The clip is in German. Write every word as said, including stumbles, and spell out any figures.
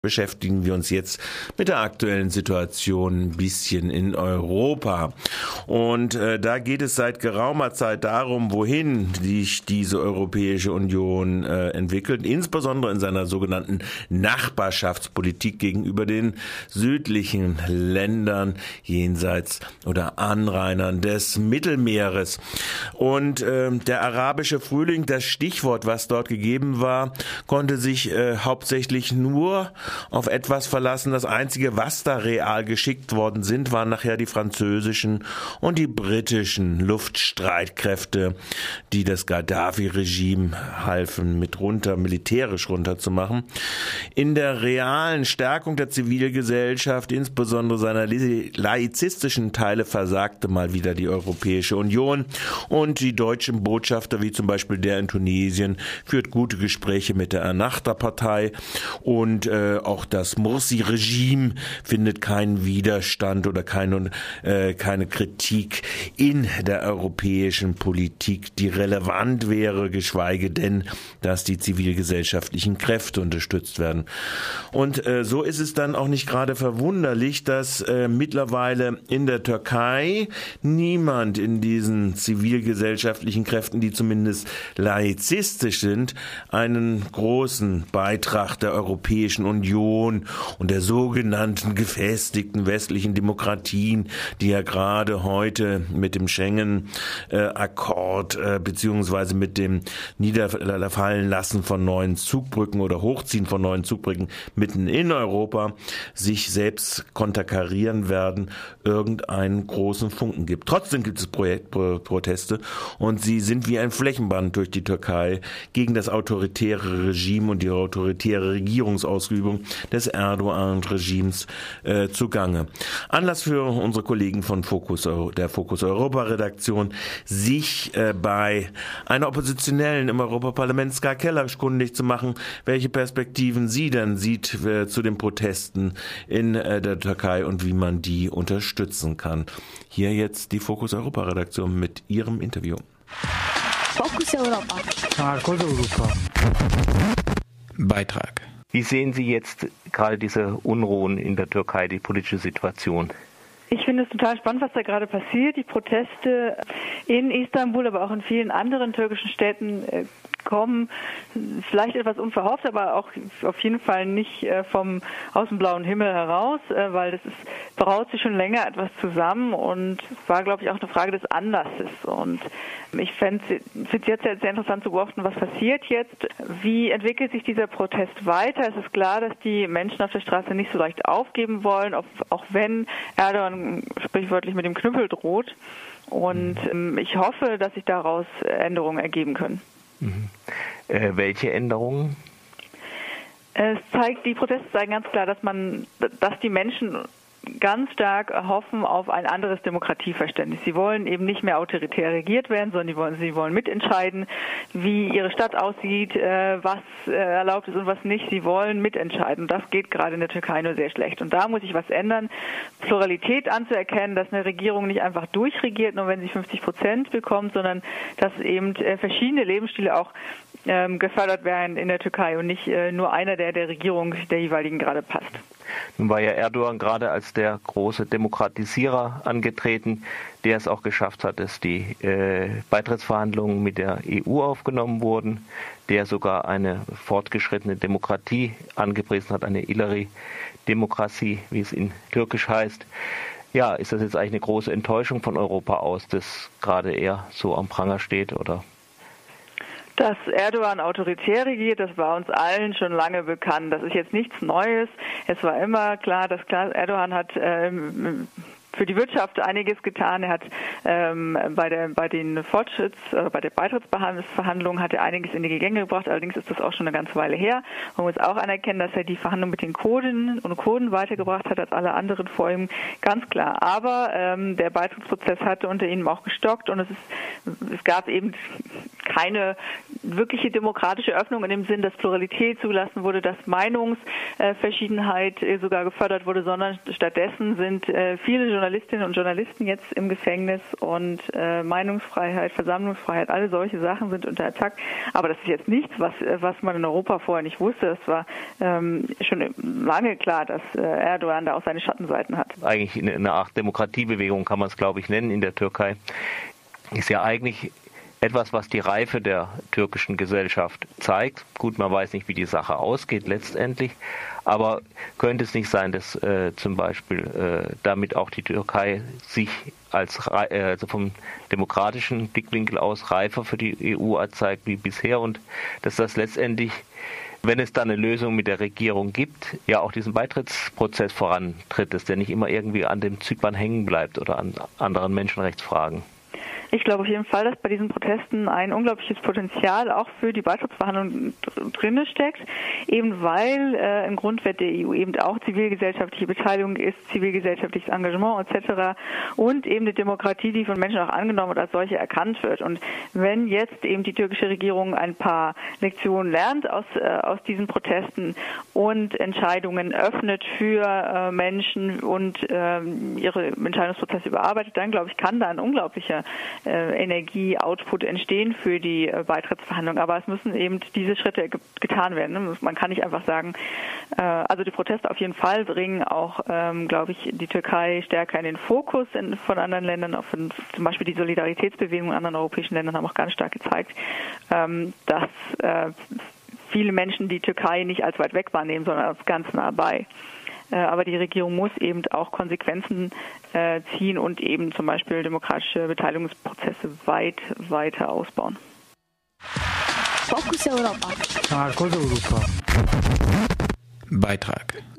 Beschäftigen wir uns jetzt mit der aktuellen Situation ein bisschen in Europa. Und äh, da geht es seit geraumer Zeit darum, wohin sich diese Europäische Union äh, entwickelt, insbesondere in seiner sogenannten Nachbarschaftspolitik gegenüber den südlichen Ländern jenseits oder Anrainern des Mittelmeeres. Und äh, der arabische Frühling, das Stichwort, was dort gegeben war, konnte sich äh, hauptsächlich nur auf etwas verlassen. Das Einzige, was da real geschickt worden sind, waren nachher die französischen und die britischen Luftstreitkräfte, die das Gaddafi-Regime halfen, mit runter, militärisch runterzumachen. In der realen Stärkung der Zivilgesellschaft, insbesondere seiner laizistischen Teile, versagte mal wieder die Europäische Union, und die deutschen Botschafter, wie zum Beispiel der in Tunesien, führt gute Gespräche mit der Ennahda-Partei, und äh, auch das Morsi-Regime findet keinen Widerstand oder keine, äh, keine Kritik in der europäischen Politik, die relevant wäre, geschweige denn, dass die zivilgesellschaftlichen Kräfte unterstützt werden. Und äh, so ist es dann auch nicht gerade verwunderlich, dass äh, mittlerweile in der Türkei niemand in diesen zivilgesellschaftlichen Kräften, die zumindest laizistisch sind, einen großen Beitrag der Europäischen Union und der sogenannten gefestigten westlichen Demokratien, die ja gerade heute mit dem Schengen-Akkord äh, beziehungsweise mit dem Niederfallenlassen von neuen Zugbrücken oder Hochziehen von neuen Zugbrücken mitten in Europa sich selbst konterkarieren werden, irgendeinen großen Funken gibt. Trotzdem gibt es Projektproteste, und sie sind wie ein Flächenband durch die Türkei gegen das autoritäre Regime und die autoritäre Regierungsausübung des Erdogan-Regimes äh, zugange. Anlass für unsere Kollegen von Fokus, der Fokus Europa-Redaktion, sich äh, bei einer Oppositionellen im Europaparlament, Ska Keller, kundig zu machen, welche Perspektiven sie denn sieht äh, zu den Protesten in äh, der Türkei und wie man die unterstützen kann. Hier jetzt die Fokus Europa-Redaktion mit ihrem Interview. Fokus Europa. Fokus Europa. Beitrag. Wie sehen Sie jetzt gerade diese Unruhen in der Türkei, die politische Situation? Ich finde es total spannend, was da gerade passiert. Die Proteste in Istanbul, aber auch in vielen anderen türkischen Städten kommen vielleicht etwas unverhofft, aber auch auf jeden Fall nicht vom aus dem blauen Himmel heraus, weil das ist, braut sich schon länger etwas zusammen, und es war, glaube ich, auch eine Frage des Anlasses. Und ich finde es jetzt sehr interessant zu beobachten, was passiert jetzt. Wie entwickelt sich dieser Protest weiter? Es ist klar, dass die Menschen auf der Straße nicht so leicht aufgeben wollen, auch wenn Erdogan sprichwörtlich mit dem Knüppel droht. Und ähm, ich hoffe, dass sich daraus Änderungen ergeben können. Mhm. Äh, welche Änderungen? Es zeigt, die Proteste zeigen ganz klar, dass man, dass die Menschen ganz stark hoffen auf ein anderes Demokratieverständnis. Sie wollen eben nicht mehr autoritär regiert werden, sondern sie wollen, sie wollen mitentscheiden, wie ihre Stadt aussieht, äh, was äh, erlaubt ist und was nicht. Sie wollen mitentscheiden. Und das geht gerade in der Türkei nur sehr schlecht. Und da muss sich was ändern. Pluralität anzuerkennen, dass eine Regierung nicht einfach durchregiert, nur wenn sie fünfzig Prozent bekommt, sondern dass eben äh, verschiedene Lebensstile auch ähm, gefördert werden in der Türkei und nicht äh, nur einer, der der Regierung der jeweiligen gerade passt. Nun war ja Erdogan gerade als der große Demokratisierer angetreten, der es auch geschafft hat, dass die äh, Beitrittsverhandlungen mit der E U aufgenommen wurden, der sogar eine fortgeschrittene Demokratie angepriesen hat, eine Ileri-Demokratie, wie es in Türkisch heißt. Ja, ist das jetzt eigentlich eine große Enttäuschung von Europa aus, dass gerade er so am Pranger steht, oder? Dass Erdogan autoritär regiert, das war uns allen schon lange bekannt. Das ist jetzt nichts Neues. Es war immer klar, dass klar, Erdogan hat ähm, für die Wirtschaft einiges getan. Er hat ähm, bei der bei den Fortschritts-, äh, bei der Beitrittsverhandlungen hat er einiges in die Gänge gebracht. Allerdings ist das auch schon eine ganze Weile her. Man muss auch anerkennen, dass er die Verhandlungen mit den Kurdinnen und Kurden weitergebracht hat als alle anderen vor ihm. Ganz klar. Aber ähm, der Beitrittsprozess hatte unter ihnen auch gestockt, und es ist, es gab eben keine wirkliche demokratische Öffnung in dem Sinn, dass Pluralität zugelassen wurde, dass Meinungsverschiedenheit sogar gefördert wurde, sondern stattdessen sind viele Journalistinnen und Journalisten jetzt im Gefängnis und äh, Meinungsfreiheit, Versammlungsfreiheit, alle solche Sachen sind unter Attack. Aber das ist jetzt nichts, was, was man in Europa vorher nicht wusste. Es war ähm, schon lange klar, dass äh, Erdogan da auch seine Schattenseiten hat. Eigentlich eine, eine Art Demokratiebewegung kann man es, glaube ich, nennen in der Türkei. Ist ja eigentlich etwas, was die Reife der türkischen Gesellschaft zeigt. Gut, man weiß nicht, wie die Sache ausgeht letztendlich, aber könnte es nicht sein, dass äh, zum Beispiel äh, damit auch die Türkei sich als äh, also vom demokratischen Blickwinkel aus reifer für die E U zeigt wie bisher und dass das letztendlich, wenn es dann eine Lösung mit der Regierung gibt, ja auch diesen Beitrittsprozess vorantritt, dass der nicht immer irgendwie an dem Zypern hängen bleibt oder an anderen Menschenrechtsfragen. Ich glaube auf jeden Fall, dass bei diesen Protesten ein unglaubliches Potenzial auch für die Beitrittsverhandlungen drin steckt, eben weil äh, im Grundwert der E U eben auch zivilgesellschaftliche Beteiligung ist, zivilgesellschaftliches Engagement et cetera und eben die Demokratie, die von Menschen auch angenommen und als solche erkannt wird. Und wenn jetzt eben die türkische Regierung ein paar Lektionen lernt aus, äh, aus diesen Protesten und Entscheidungen öffnet für äh, Menschen und äh, ihre Entscheidungsprozesse überarbeitet, dann glaube ich, kann da ein unglaublicher Äh, Energie-Output entstehen für die äh, Beitrittsverhandlungen. Aber es müssen eben diese Schritte ge- getan werden. Ne? Man kann nicht einfach sagen, äh, also die Proteste auf jeden Fall bringen auch, ähm, glaube ich, die Türkei stärker in den Fokus in, von anderen Ländern. Auch von, zum Beispiel die Solidaritätsbewegung in anderen europäischen Ländern haben auch ganz stark gezeigt, ähm, dass äh, viele Menschen die Türkei nicht als weit weg wahrnehmen, sondern als ganz nah bei. Aber die Regierung muss eben auch Konsequenzen äh, ziehen und eben zum Beispiel demokratische Beteiligungsprozesse weit weiter ausbauen. Fokus Europa. Beitrag